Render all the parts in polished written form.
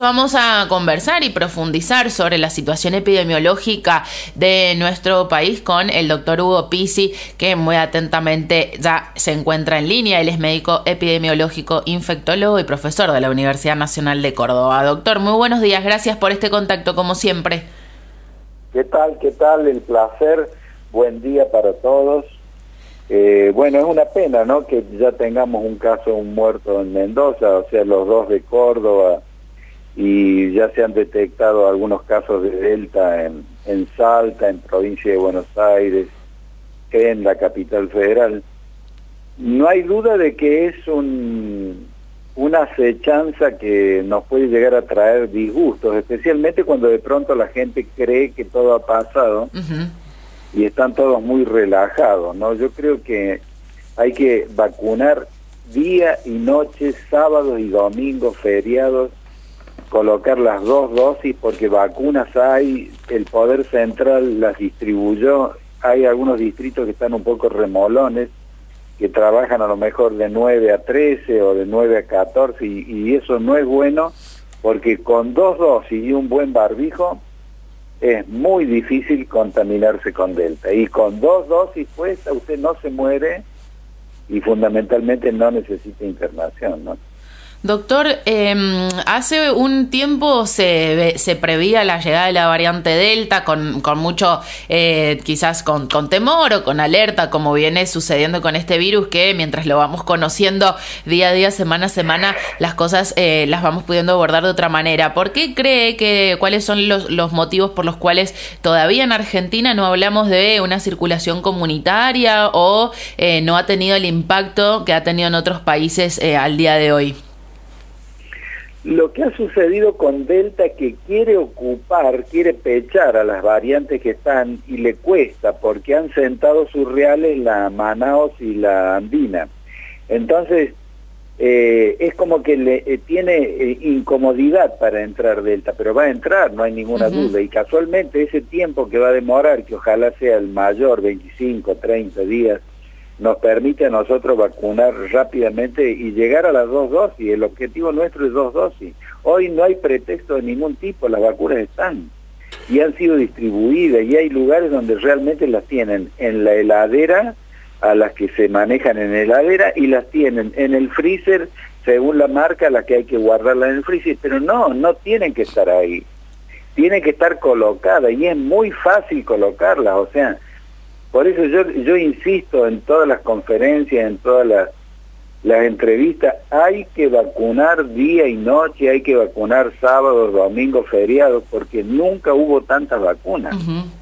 Vamos a conversar y profundizar sobre la situación epidemiológica de nuestro país con el doctor Hugo Pizzi, que muy atentamente ya se encuentra en línea. Él es médico epidemiológico, infectólogo y profesor de la Universidad Nacional de Córdoba. Doctor, muy buenos días. Gracias por este contacto, como siempre. ¿Qué tal? ¿Qué tal? El placer. Buen día para todos. Bueno, es una pena, ¿no?, que ya tengamos un caso, un muerto en Mendoza, o sea, los dos de Córdoba, y ya se han detectado algunos casos de Delta en Salta, en provincia de Buenos Aires, en la capital federal. No hay duda de que es una acechanza que nos puede llegar a traer disgustos, especialmente cuando de pronto la gente cree que todo ha pasado y están todos muy relajados, ¿no? Yo creo que hay que vacunar día y noche, sábados y domingos, feriados, colocar las dos dosis, porque vacunas hay, el Poder Central las distribuyó, hay algunos distritos que están un poco remolones, que trabajan a lo mejor de 9 a 13 o de 9 a 14, y eso no es bueno, porque con dos dosis y un buen barbijo es muy difícil contaminarse con Delta, y con dos dosis puestas usted no se muere y fundamentalmente no necesita internación, ¿no? Doctor, hace un tiempo se preveía la llegada de la variante Delta con mucho, quizás con temor o con alerta, como viene sucediendo con este virus, que mientras lo vamos conociendo día a día, semana a semana, las cosas las vamos pudiendo abordar de otra manera. ¿Por qué cree cuáles son los motivos por los cuales todavía en Argentina no hablamos de una circulación comunitaria o no ha tenido el impacto que ha tenido en otros países al día de hoy? Lo que ha sucedido con Delta, que quiere pechar a las variantes que están, y le cuesta, porque han sentado sus reales la Manaos y la Andina. Entonces, es como que tiene incomodidad para entrar Delta, pero va a entrar, no hay ninguna duda. Y casualmente ese tiempo que va a demorar, que ojalá sea el mayor, 25, 30 días, nos permite a nosotros vacunar rápidamente y llegar a las dos dosis. El objetivo nuestro es dos dosis. Hoy no hay pretexto de ningún tipo, las vacunas están y han sido distribuidas, y hay lugares donde realmente las tienen en la heladera, a las que se manejan en heladera, y las tienen en el freezer, según la marca, a la que hay que guardarla en el freezer, pero no tienen que estar ahí, tienen que estar colocadas, y es muy fácil colocarlas, o sea. Por eso yo insisto en todas las conferencias, en todas las entrevistas, hay que vacunar día y noche, hay que vacunar sábados, domingos, feriados, porque nunca hubo tantas vacunas.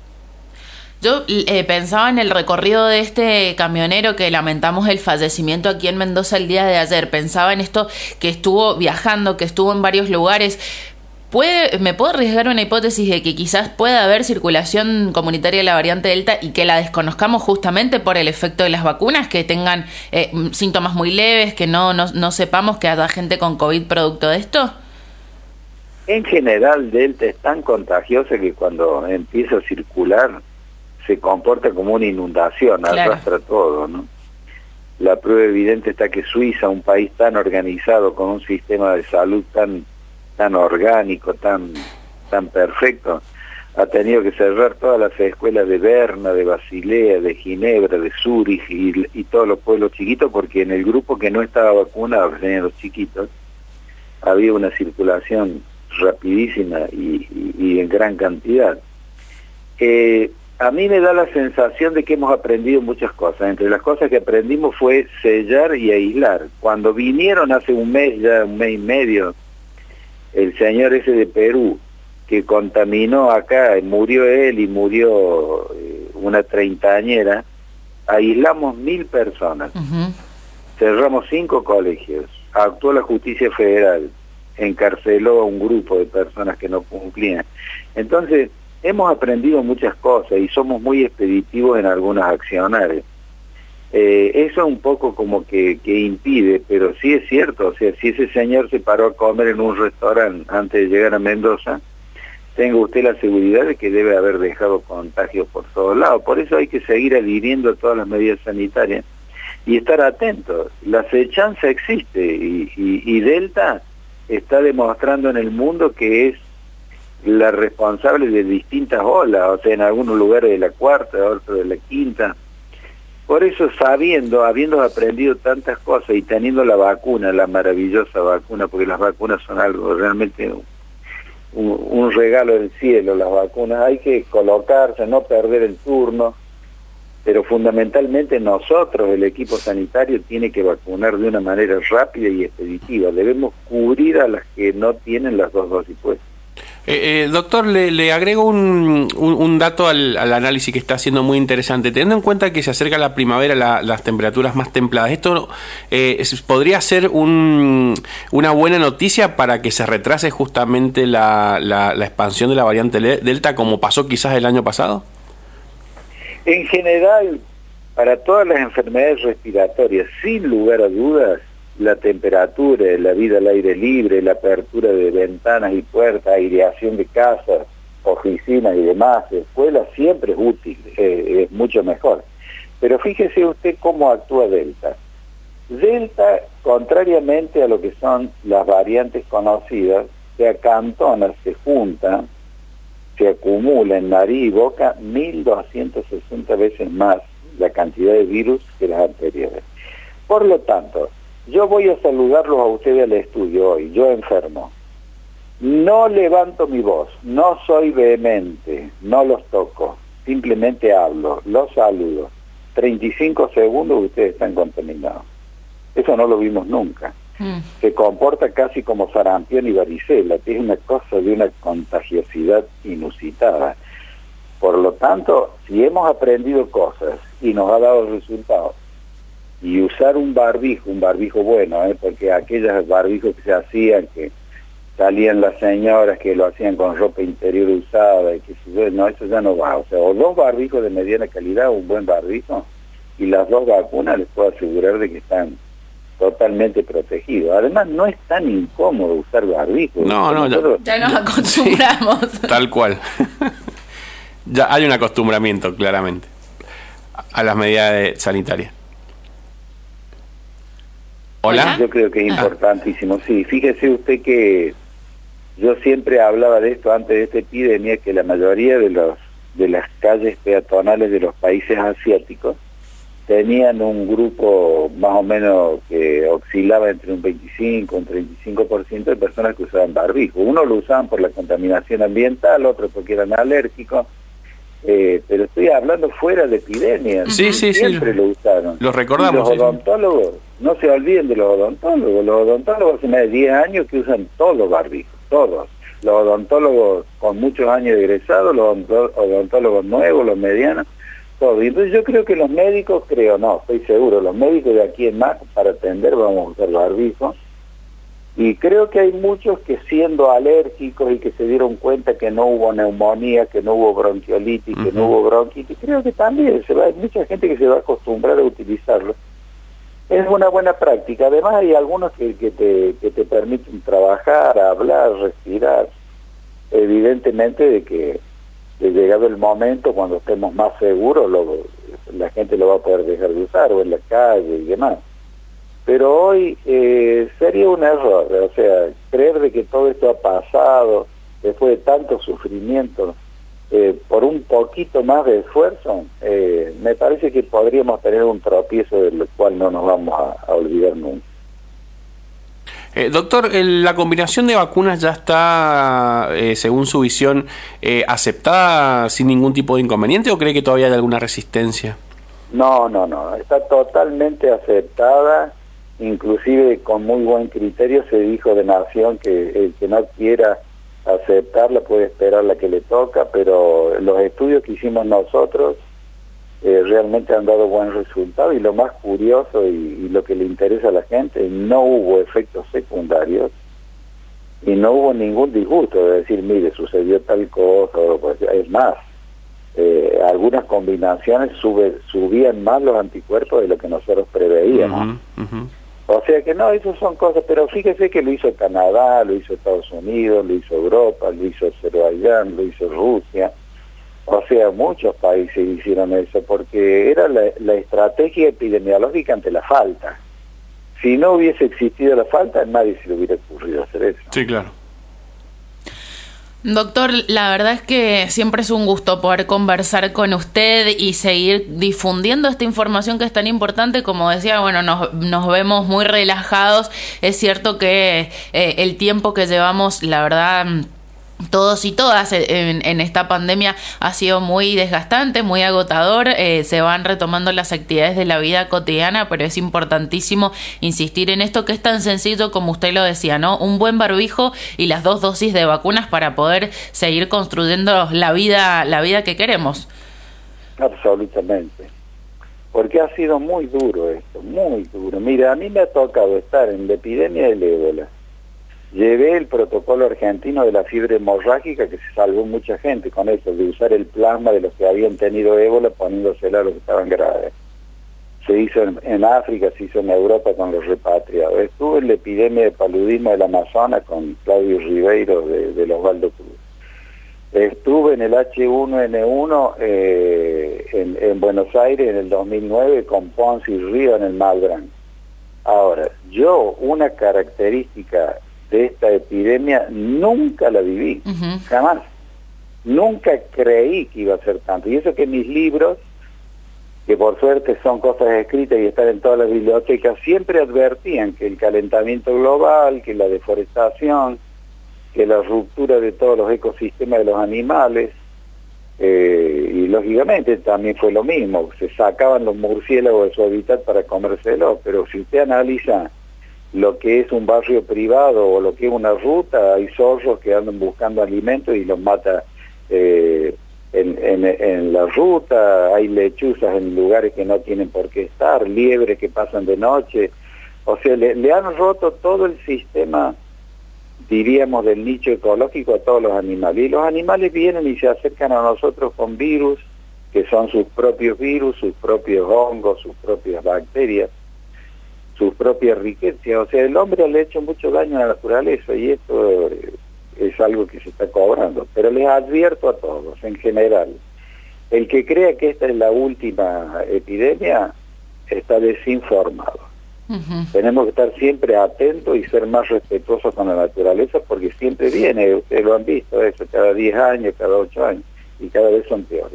Yo pensaba en el recorrido de este camionero que lamentamos el fallecimiento aquí en Mendoza el día de ayer. Pensaba en esto, que estuvo viajando, que estuvo en varios lugares. ¿Me puedo arriesgar una hipótesis de que quizás pueda haber circulación comunitaria de la variante Delta y que la desconozcamos justamente por el efecto de las vacunas, que tengan síntomas muy leves, que no sepamos que haya gente con COVID producto de esto? En general, Delta es tan contagiosa que cuando empieza a circular se comporta como una inundación, claro. Arrastra todo, ¿no? La prueba evidente está que Suiza, un país tan organizado, con un sistema de salud tan orgánico, tan perfecto, ha tenido que cerrar todas las escuelas de Berna, de Basilea, de Ginebra, de Zúrich y todos los pueblos chiquitos, porque en el grupo que no estaba vacunado, que tenían los chiquitos, había una circulación rapidísima y en gran cantidad. A mí me da la sensación de que hemos aprendido muchas cosas. Entre las cosas que aprendimos fue sellar y aislar. Cuando vinieron hace un mes y medio, el señor ese de Perú, que contaminó acá, murió él y murió una treintañera, aislamos 1.000 personas, cerramos 5 colegios, actuó la justicia federal, encarceló a un grupo de personas que no cumplían. Entonces, hemos aprendido muchas cosas y somos muy expeditivos en algunas acciones. Eso un poco como que impide, pero sí es cierto, o sea, si ese señor se paró a comer en un restaurante antes de llegar a Mendoza, tenga usted la seguridad de que debe haber dejado contagios por todos lados. Por eso hay que seguir adhiriendo a todas las medidas sanitarias y estar atentos. La acechanza existe y Delta está demostrando en el mundo que es la responsable de distintas olas, o sea, en algunos lugares de la cuarta, otros de la quinta. Por eso, habiendo aprendido tantas cosas y teniendo la vacuna, la maravillosa vacuna, porque las vacunas son algo realmente un regalo del cielo, las vacunas, hay que colocarse, no perder el turno, pero fundamentalmente nosotros, el equipo sanitario, tiene que vacunar de una manera rápida y expeditiva. Debemos cubrir a las que no tienen las 2 dosis puestas. Doctor, le agrego un dato al análisis que está haciendo muy interesante. Teniendo en cuenta que se acerca la primavera, las temperaturas más templadas, ¿esto podría ser una buena noticia para que se retrase justamente la expansión de la variante Delta, como pasó quizás el año pasado? En general, para todas las enfermedades respiratorias, sin lugar a dudas, la temperatura, la vida al aire libre, la apertura de ventanas y puertas, aireación de casas, oficinas y demás, escuelas, siempre es útil, es mucho mejor. Pero fíjese usted cómo actúa Delta. Delta, contrariamente a lo que son las variantes conocidas, se acantona, se junta, se acumula en nariz y boca 1.260 veces más la cantidad de virus que las anteriores. Por lo tanto, yo voy a saludarlos a ustedes al estudio hoy, yo enfermo. No levanto mi voz, no soy vehemente, no los toco, simplemente hablo, los saludo. 35 segundos ustedes están contaminados. Eso no lo vimos nunca. Se comporta casi como sarampión y varicela, que es una cosa de una contagiosidad inusitada. Por lo tanto, si hemos aprendido cosas y nos ha dado resultados, y usar un barbijo bueno, porque aquellos barbijos que se hacían, que salían las señoras que lo hacían con ropa interior usada, y que no, eso ya no va. O sea, o 2 barbijos de mediana calidad, un buen barbijo, y las 2 vacunas les puedo asegurar de que están totalmente protegidos. Además, no es tan incómodo usar barbijo. No, ya nos acostumbramos. Sí, tal cual. Ya hay un acostumbramiento, claramente, a las medidas sanitarias. ¿Hola? Yo creo que es importantísimo. Sí, fíjese usted que yo siempre hablaba de esto antes de esta epidemia, que la mayoría de las calles peatonales de los países asiáticos tenían un grupo más o menos que oscilaba entre un 25 y un 35% de personas que usaban barbijo. Uno lo usaban por la contaminación ambiental, otro porque eran alérgicos, pero estoy hablando fuera de epidemias. Sí, siempre lo usaron. Los recordamos. Y los odontólogos, no se olviden de los odontólogos. Los odontólogos hace más de 10 años que usan todos barbijos, todos. Los odontólogos con muchos años de egresados, los odontólogos nuevos, los medianos, todo. Y entonces yo creo que los médicos, estoy seguro, los médicos de aquí en más para atender vamos a usar barbijos. Y creo que hay muchos que siendo alérgicos y que se dieron cuenta que no hubo neumonía, que no hubo bronquiolitis, que no hubo bronquitis, creo que también hay mucha gente que se va a acostumbrar a utilizarlo. Es una buena práctica. Además hay algunos que te permiten trabajar, hablar, respirar. Evidentemente de llegado el momento, cuando estemos más seguros, la gente lo va a poder dejar de usar, o en la calle y demás. Pero hoy sería un error, o sea, creer de que todo esto ha pasado después de tanto sufrimiento, por un poquito más de esfuerzo, me parece que podríamos tener un tropiezo del cual no nos vamos a olvidar nunca. Doctor, ¿la combinación de vacunas ya está, según su visión, aceptada sin ningún tipo de inconveniente, o cree que todavía hay alguna resistencia? No, está totalmente aceptada. Inclusive con muy buen criterio se dijo de Nación que el que no quiera aceptarla puede esperar la que le toca, pero los estudios que hicimos nosotros realmente han dado buen resultado, y lo más curioso y lo que le interesa a la gente, no hubo efectos secundarios y no hubo ningún disgusto de decir, mire, sucedió tal cosa, es más, algunas combinaciones subían más los anticuerpos de lo que nosotros preveíamos. O sea que no, esas son cosas, pero fíjese que lo hizo Canadá, lo hizo Estados Unidos, lo hizo Europa, lo hizo Azerbaiyán, lo hizo Rusia. O sea, muchos países hicieron eso, porque era la estrategia epidemiológica ante la falta. Si no hubiese existido la falta, nadie se le hubiera ocurrido hacer eso. Sí, claro. Doctor, la verdad es que siempre es un gusto poder conversar con usted y seguir difundiendo esta información que es tan importante. Como decía, bueno, nos vemos muy relajados. Es cierto que el tiempo que llevamos, la verdad, todos y todas en esta pandemia ha sido muy desgastante, muy agotador. Se van retomando las actividades de la vida cotidiana, pero es importantísimo insistir en esto que es tan sencillo como usted lo decía, ¿no? Un buen barbijo y las 2 dosis de vacunas para poder seguir construyendo la vida que queremos. Absolutamente. Porque ha sido muy duro esto, muy duro. Mira, a mí me ha tocado estar en la epidemia del ébola. Llevé el protocolo argentino de la fiebre hemorrágica, que se salvó mucha gente con eso, de usar el plasma de los que habían tenido ébola poniéndosela a los que estaban graves. Se hizo en África, se hizo en Europa con los repatriados. Estuve en la epidemia de paludismo del Amazonas con Claudio Ribeiro de los Osvaldo Cruz. Estuve en el H1N1 en Buenos Aires en el 2009 con Ponce y Río en el Malbrán. Ahora, una característica de esta epidemia nunca la viví, jamás. Nunca creí que iba a ser tanto. Y eso que mis libros, que por suerte son cosas escritas y están en todas las bibliotecas, siempre advertían que el calentamiento global, que la deforestación, que la ruptura de todos los ecosistemas de los animales, y lógicamente también fue lo mismo, se sacaban los murciélagos de su hábitat para comérselos, pero si usted analiza lo que es un barrio privado o lo que es una ruta, hay zorros que andan buscando alimentos y los mata en la ruta, hay lechuzas en lugares que no tienen por qué estar, liebres que pasan de noche, o sea, le han roto todo el sistema, diríamos, del nicho ecológico a todos los animales, y los animales vienen y se acercan a nosotros con virus, que son sus propios virus, sus propios hongos, sus propias bacterias, sus propias riquezas. O sea, el hombre le ha hecho mucho daño a la naturaleza y esto es algo que se está cobrando. Pero les advierto a todos, en general, el que crea que esta es la última epidemia está desinformado. Tenemos que estar siempre atentos y ser más respetuosos con la naturaleza porque siempre viene, ustedes lo han visto, eso cada 10 años, cada 8 años, y cada vez son peores.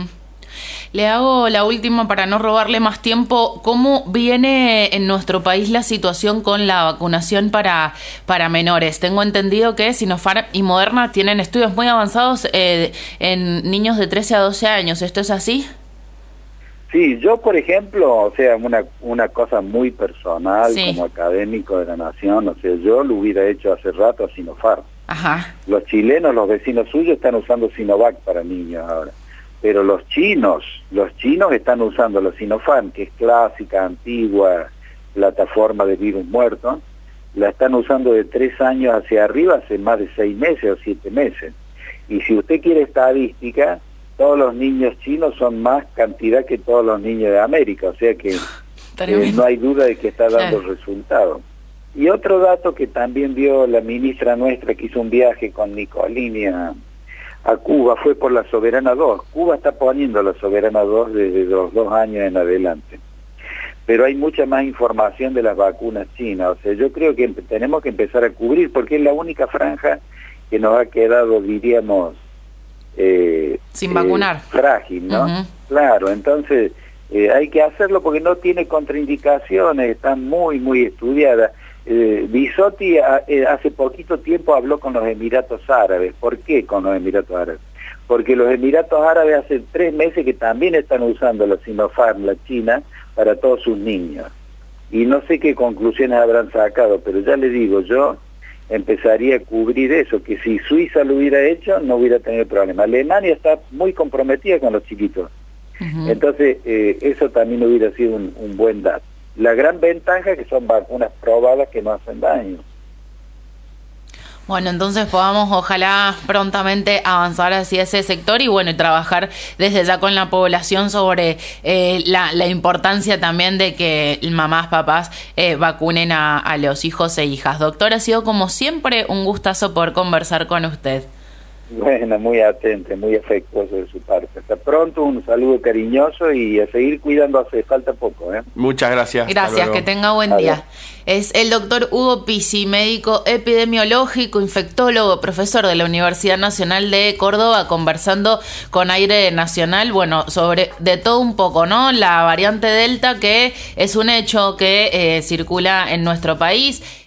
Le hago la última para no robarle más tiempo. ¿Cómo viene en nuestro país la situación con la vacunación para menores? Tengo entendido que Sinopharm y Moderna tienen estudios muy avanzados en niños de 13 a 12 años. ¿Esto es así? Sí, yo por ejemplo, o sea, una cosa muy personal, sí, como académico de la nación, o sea, yo lo hubiera hecho hace rato a Sinopharm. Ajá. Los chilenos, los vecinos suyos, están usando Sinovac para niños ahora. Pero los chinos están usando la Sinopharm, que es clásica, antigua, plataforma de virus muerto, la están usando de 3 años hacia arriba hace más de 6 meses o 7 meses. Y si usted quiere estadística, todos los niños chinos son más cantidad que todos los niños de América, o sea que no hay duda de que está dando resultados. Y otro dato que también vio la ministra nuestra, que hizo un viaje con Nicolini a Cuba, fue por la Soberana 2. Cuba está poniendo la Soberana 2 desde los 2 años en adelante. Pero hay mucha más información de las vacunas chinas. O sea, yo creo que tenemos que empezar a cubrir, porque es la única franja que nos ha quedado, diríamos, sin vacunar. Frágil, ¿no? Claro, entonces hay que hacerlo porque no tiene contraindicaciones, están muy, muy estudiadas. Bisotti hace poquito tiempo habló con los Emiratos Árabes. ¿Por qué con los Emiratos Árabes? Porque los Emiratos Árabes hace 3 meses que también están usando la Sinopharm, la China, para todos sus niños. Y no sé qué conclusiones habrán sacado, pero ya le digo, yo empezaría a cubrir eso, que si Suiza lo hubiera hecho, no hubiera tenido problema. Alemania está muy comprometida con los chiquitos. Entonces, eso también hubiera sido un buen dato. La gran ventaja es que son vacunas probadas que no hacen daño. Bueno, entonces podamos ojalá prontamente avanzar hacia ese sector y bueno, trabajar desde ya con la población sobre la importancia también de que mamás, papás vacunen a los hijos e hijas. Doctor, ha sido como siempre un gustazo poder conversar con usted. Bueno, muy atento, muy afectuoso de su parte. Hasta pronto, un saludo cariñoso y a seguir cuidándose, falta poco, ¿eh? Muchas gracias. Gracias, que tenga buen día. Es el doctor Hugo Pisi, médico epidemiológico, infectólogo, profesor de la Universidad Nacional de Córdoba, conversando con Aire Nacional, bueno, sobre de todo un poco, ¿no? La variante Delta, que es un hecho que circula en nuestro país.